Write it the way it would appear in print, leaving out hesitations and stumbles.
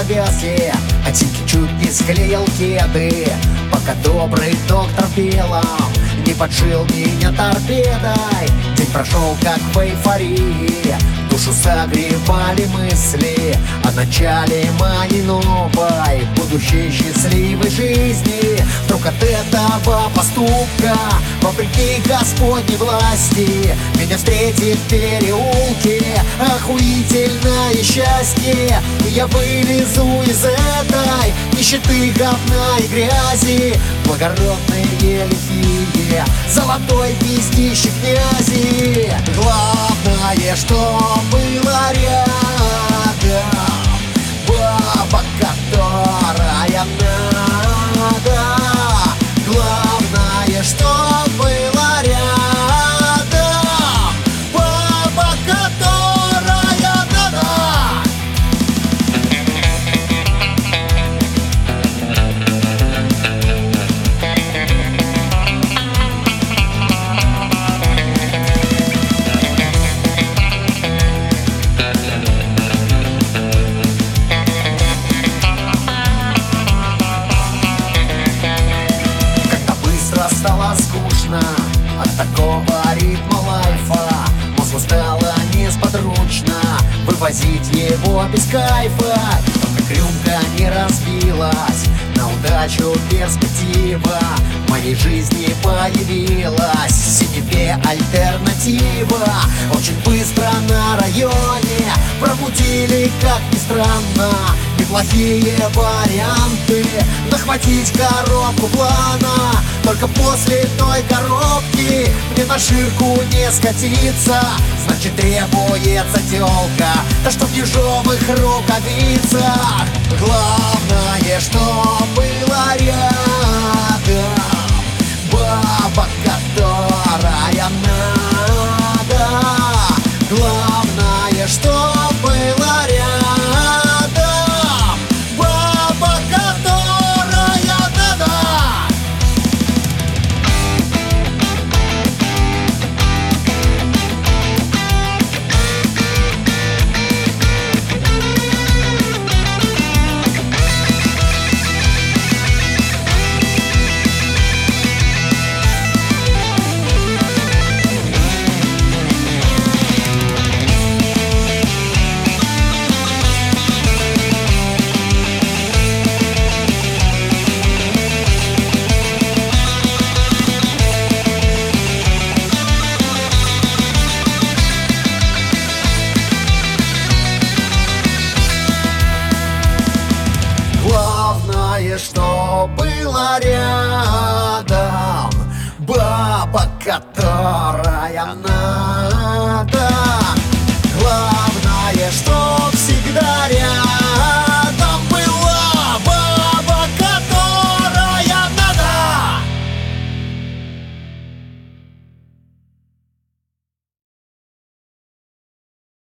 завязки, а Тимки чуть не склеил кеды, пока добрый доктор белом не поджил меня торпедой. День прошел как в эйфории, душу согревали мысли о начале моей новой, будущей счастливой жизни. Вдруг от этого поступка, вопреки Господней власти, меня встретит в переулке охуительное счастье. И я вылезу из этой нищеты, говна и грязи, благородные лихие золотой пиздищи князи. Главное, что было рядом баба, которая надо. Главное, что было рядом баба, которая надо. Стало скучно от такого ритма лайфа, мозгу стало несподручно вывозить его без кайфа. Только рюмка не разбилась, на удачу перспектива в моей жизни появилась, в синеве альтернатива. Очень быстро на районе пробудили, как ни странно, неплохие варианты захватить коробку плана. Только после той коробки мне на ширку не скатиться, значит требуется тёлка, да что в ежовых рукавицах. Главное, что было рядом баба, которая надо. Главное, что было рядом баба, которая надо. Главное, что было рядом баба, которая надо. Главное, что всегда рядом